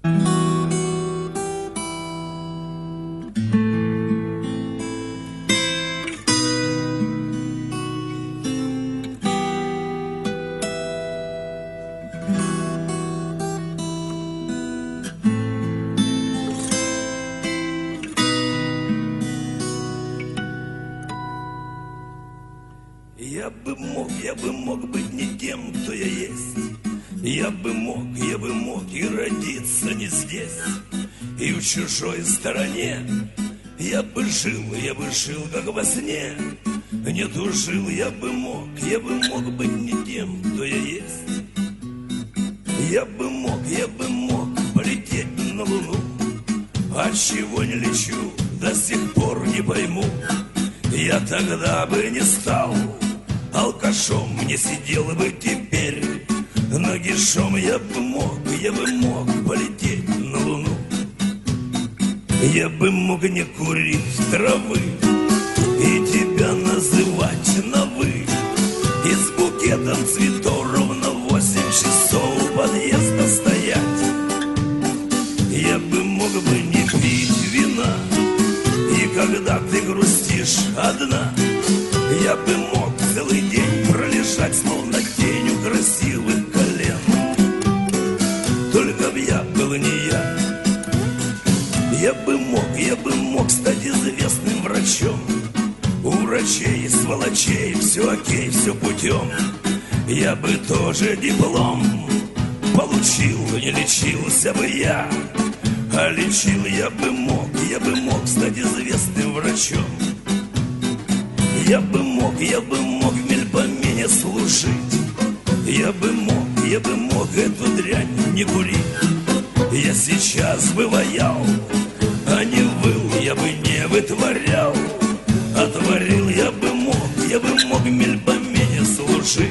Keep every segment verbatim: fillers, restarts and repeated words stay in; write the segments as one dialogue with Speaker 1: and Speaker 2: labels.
Speaker 1: Я бы мог, я бы мог быть не тем, кто я есть. Я бы мог, я бы мог и родиться не здесь, и в чужой стороне. Я бы жил, я бы жил, как во сне. Не тужил, я бы мог, я бы мог быть не тем, кто я есть. Я бы мог, я бы мог полететь на луну. А чего не лечу, до сих пор не пойму. Я тогда бы не стал алкашом, не сидел бы теперь нагишом. Я бы мог, я бы мог полететь на луну. Я бы мог не курить травы и тебя называть на вы, и с букетом цветов ровно восемь часов у подъезда стоять. Я бы мог бы не пить вина, и когда ты грустишь одна, я бы мог целый день пролежать, словно тень у красивых колен. Только б я был не я. Я бы мог, я бы мог стать известным врачом. У врачей, сволочей, все окей, все путем. Я бы тоже диплом получил, не лечился бы я, а лечил я бы мог, я бы мог стать известным врачом. Я бы мог, я бы мог в мельпомене служить. Я бы мог, я бы мог эту дрянь не курить. Я сейчас бы ваял, а не выл, я бы не вытворял. А творил я бы мог, я бы мог в мельпомене служить.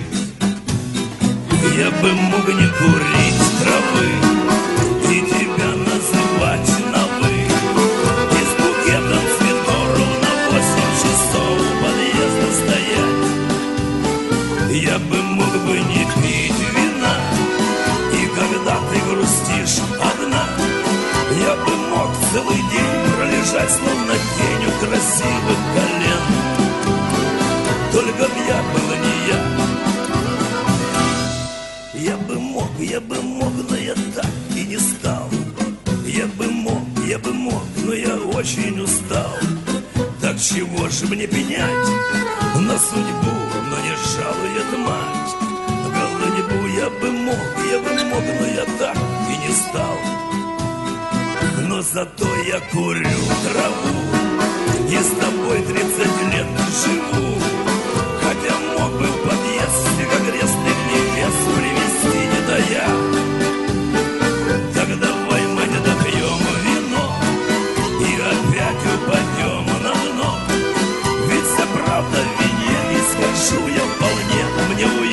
Speaker 1: Я бы мог не курить травы и тебя называть на вы, и с букетом цветов ровно восемь часов у подъезда стоять. Я бы мог бы не пить вина, и когда ты грустишь одна, я бы мог целый день пролежать, словно тень у красивых колен. Только б я был не я. Я бы мог, я бы мог, но я так и не стал. Я бы мог, я бы мог, но я очень устал. Так чего же мне пенять на судьбу, но не жалует мать. Голодьбу я бы мог, я бы мог, но я так и не стал. Но зато я курю траву и с тобой тридцать лет живу. Хотя мог бы в подъезд грязных невест привезти не тая. Так давай, мать, допьем вино и опять упадем на дно. Ведь вся правда в вине, и скажу я вполне, мне уйти